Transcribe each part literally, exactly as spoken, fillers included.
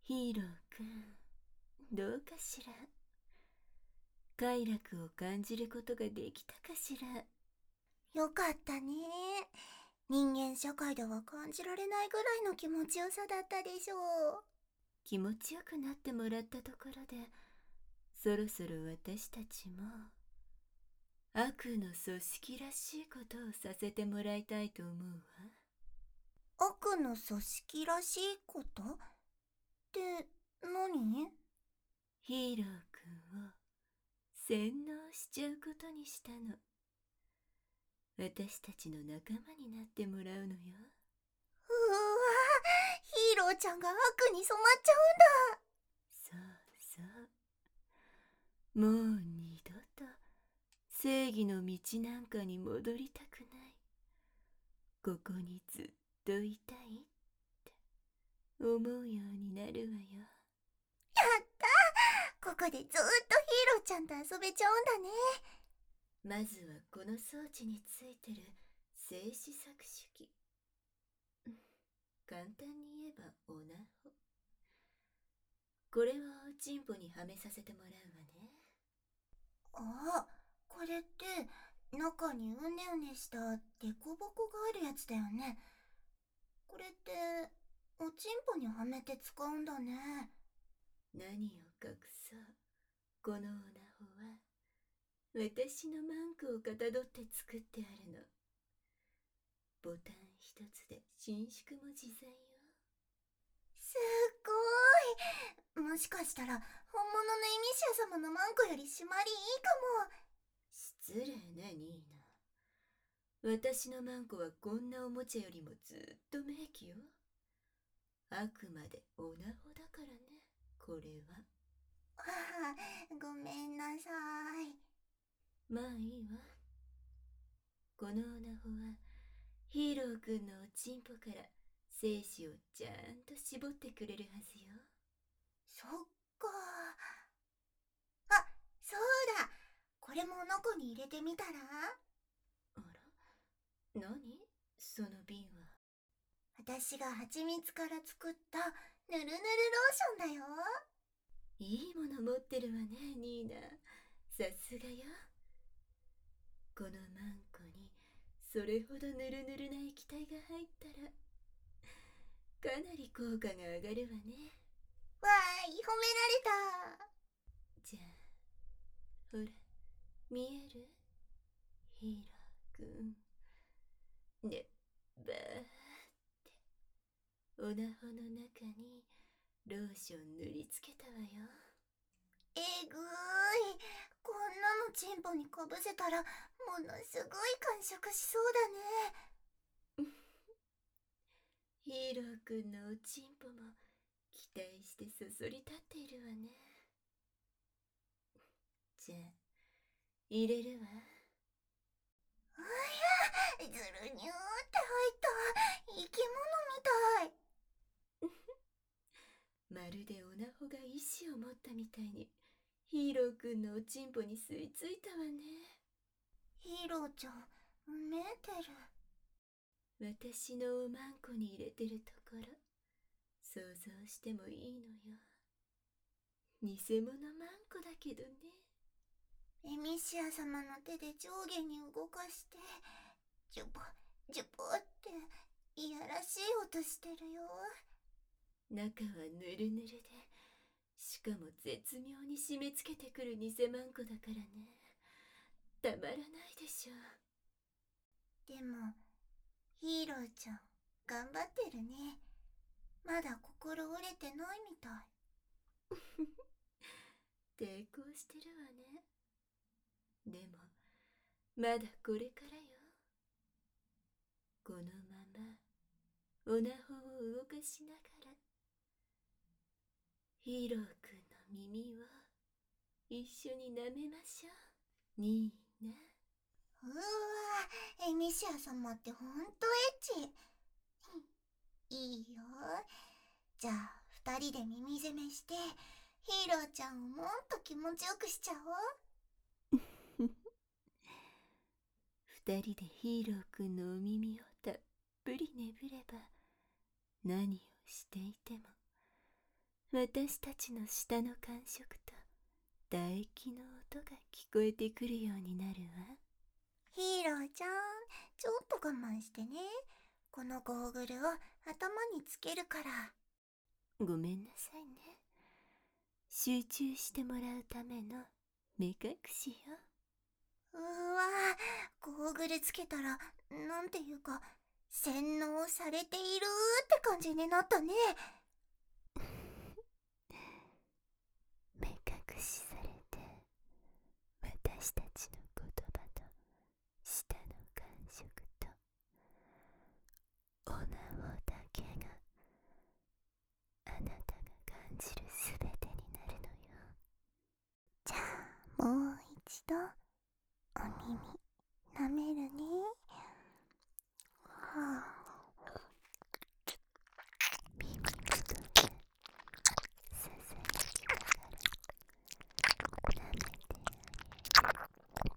ヒーローくん、どうかしら。快楽を感じることができたかしら。 よかったね。人間社会では感じられないぐらいの気持ちよさだったでしょう。 気持ちよくなってもらったところで、そろそろ私たちも悪の組織らしいことをさせてもらいたいと思うわ。 悪の組織らしいことって何？ ヒーローくんを洗脳しちゃうことにしたの。私たちの仲間になってもらうのよ。 うわ、ヒーローちゃんが悪に染まっちゃそうそう。もう二度と正義の道なんかに戻りたくない。ここにずっといたいって思うようになるわよ。 うんだ。やった、ここでずっとヒーローちゃんと遊べちゃうんだね。 まずはこの装置についてる静止搾取機。簡単に言えばオナホ。これをチンポにはめさせてもらうわね。 あ、これって中にうねうねしたデコボコがあるやつだよね。これっておちんぽにはめて使うんだね。 何を隠そう、このオナホは私のマンクをかたどって作ってあるの。ボタン一つで伸縮も自在よ。 すっごい。もしかしたら本物のエミシア様のマンコより締まりいいかも。 失礼ね、ニーナ。私のマンコはこんなおもちゃよりもずっと名器よ。あくまでオナホだからね、これは。 ああ、ごめんなさい。 まあいいわ。このオナホはヒーローくんのおちんぽから精子をちゃんと絞ってくれるはずよ。 そっか。あ、そうだ。これもノコに入れてみたら？ あら、何その瓶は。 私が蜂蜜から作ったぬるぬるローションだよ。 いいもの持ってるわね、ニーナ。さすがよ。このマンコにそれほどぬるぬるな液体が入ったらかなり効果が上がるわね。 わーい、褒められた。 じゃあ、ほら、見える？ヒーローくん。で、バーってオナホの中にローション塗りつけたわよ。 えぐーい。こんなのチンポにかぶせたらものすごい感触しそうだね。 ヒーローくんのおちんぽも期待してそそり立っているわね。じゃあ、入れるわ。 うや、ずるにゅーって入った生き物みたい。 まるでオナホが意志を持ったみたいにヒーローくんのおちんぽに吸い付いたわね。 ヒーローちゃん、うめえてる。 私のおまんこに入れてるところ想像してもいいのよ。偽物マンコだけどね。 エミシア様の手で上下に動かしてジュポジュポっていやらしい音してるよ。 中はぬるぬるで、しかも絶妙に締め付けてくる偽マンコだからね。たまらないでしょう。 でもヒーローちゃん頑張ってるね。まだ心折れてないみたい。 抵抗してるわね。でもまだこれからよ。このままオナホを動かしながらヒーローくんの耳を一緒に舐めましょう、ニーナ。 うわ、エミシア様ってほんとエッチ。いいよ。じゃあ二人で耳攻めしてヒーローちゃんをもっと気持ちよくしちゃおう。 二人でヒーローくんのお耳をたっぷりねぶれば、何をしていても私たちの舌の感触と唾液の音が聞こえてくるようになるわ。 ヒーローちゃん、ちょっと我慢してね。このゴーグルを頭につけるから。 ごめんなさいね。集中してもらうための目隠しよ。 うわ、ゴーグルつけたら、なんていうか、洗脳されているって感じになったね。 目隠しされて、私たちの言葉と舌の感触とおなおだけがあなたが感じるすべてになるのよ。 じゃあもう一度お耳舐めるね。はあ、 耳元でささやきながら舐めてあげる。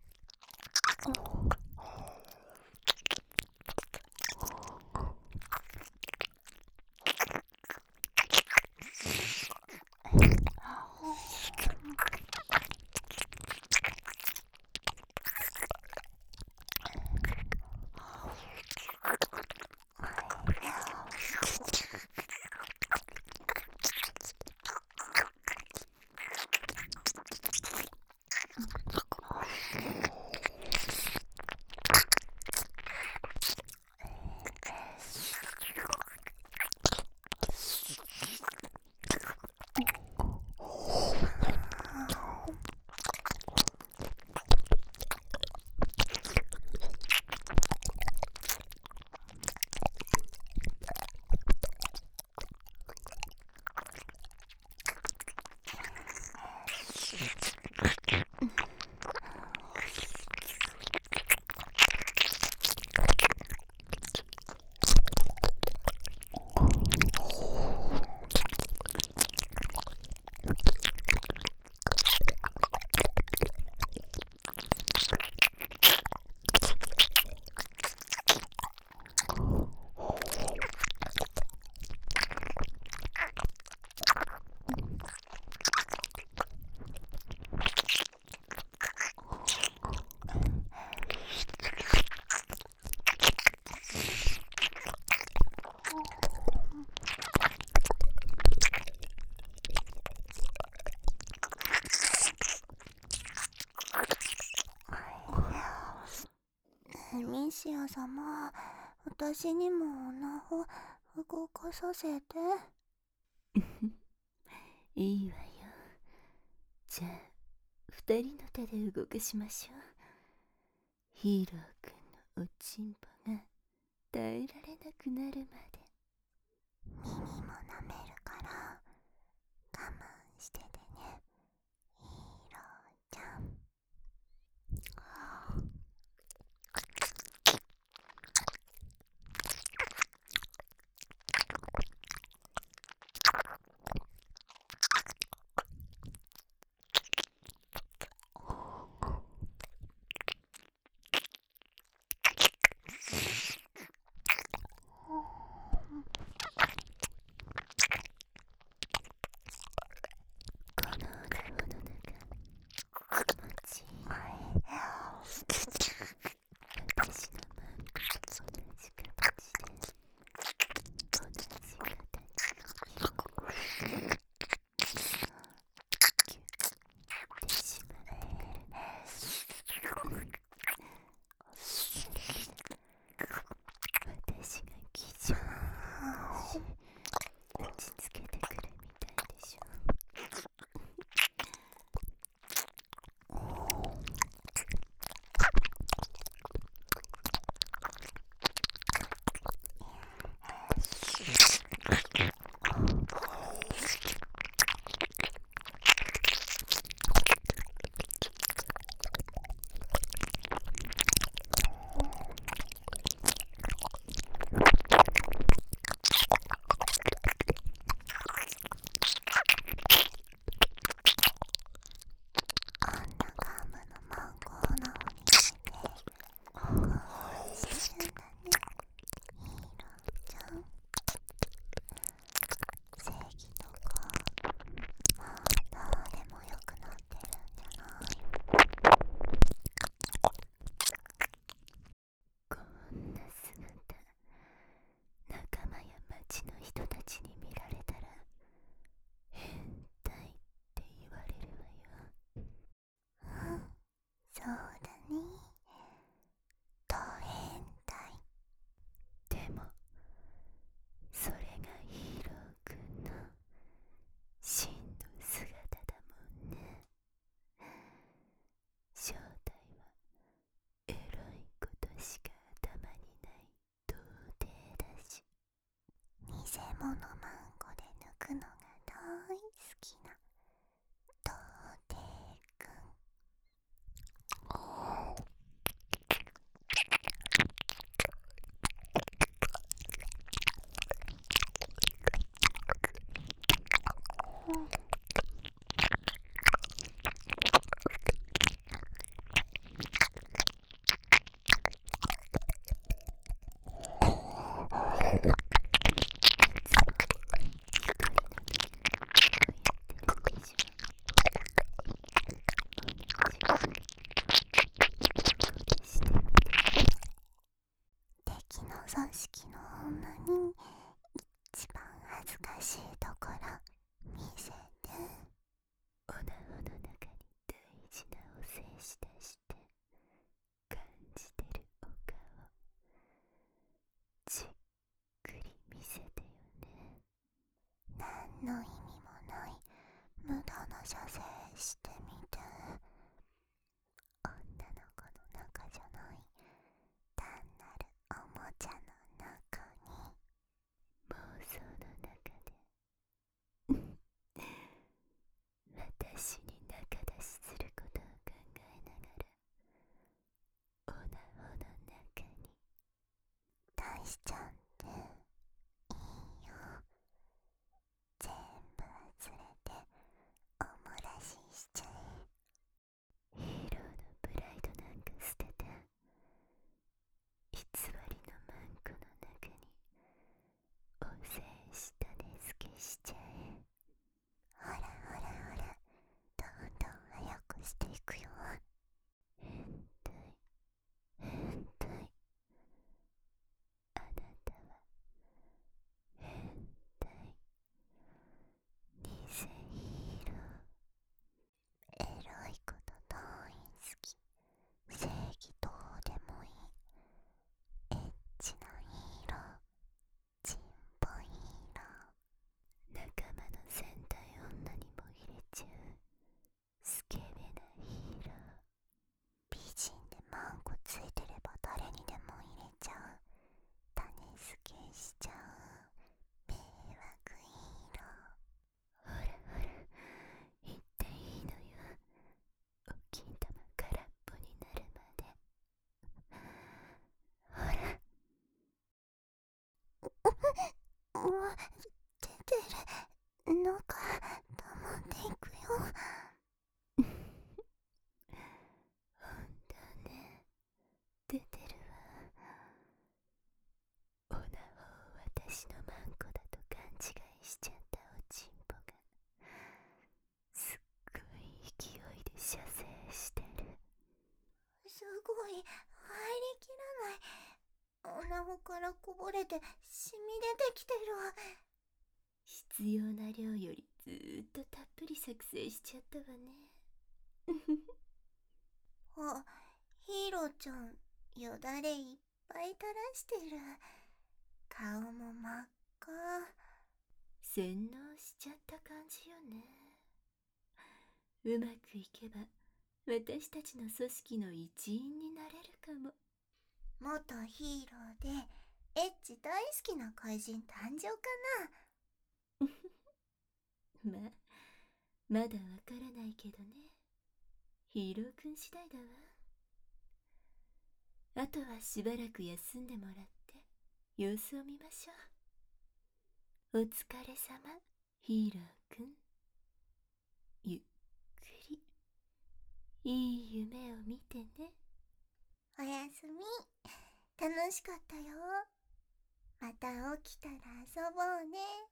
ミシア様、私にもおなほ動かさせて。 いいわよ。じゃあ二人の手で動かしましょう。ヒーローくんのおちんぽが耐えられなくなるまで。 耳も舐めるから我慢しててね、ヒーローちゃん。 きな童貞くん。敵の組織の女に一番恥ずかしいところ見せて。 おなほの中に大事なお精子出して感じてるお顔じっくり見せてよね。 何の意味もない無駄な射精してみて。女の子の中じゃない単なるおもちゃの中に。 妄想の中で私に仲出しすることを考えながらおなほの中に出しちゃっていいよ。全部忘れておもらししちゃえ。 ヒーローのプライドなんか捨てて偽りのマンコの中にお精子種付けしちゃえ。 ほらほらほら、どんどん早くしていくよ。 変態変態、あなたは変態、偽ヒーロエロいこと大好き。正義どうでもいい。エッチなヒーロー、チンポヒーロー、仲間の戦隊女にも入れちゃうスケベなヒーロー。 ー。美人でマンコついてれば誰にでも入れちゃう。種付けしちゃう迷惑ヒーロー。 ほらほら言っていいのよ、お金玉空っぽになるまで。ほらうわ、出てるのかと思っていくよ。 ほんとね、出てるわ。おなほを私のマンコだと勘違いしちゃったおちんぽがすっごい勢いで射精してる。 すごい、入りきらない。おなほからこぼれて染み出てきてるわ。 必要な量よりずーっとたっぷり作成しちゃったわね。 あ、ヒーローちゃん、よだれいっぱい垂らしてる。顔も真っ赤。 洗脳しちゃった感じよね。うまくいけば私たちの組織の一員になれるかも。 元ヒーローでエッチ大好きな怪人誕生かな。まあまだわからないけどね。ヒーローくん次第だわ。あとはしばらく休んでもらって様子を見ましょう。お疲れ様ヒーローくん。ゆっくりいい夢を見てね。 おやすみ。楽しかったよ。また起きたら遊ぼうね。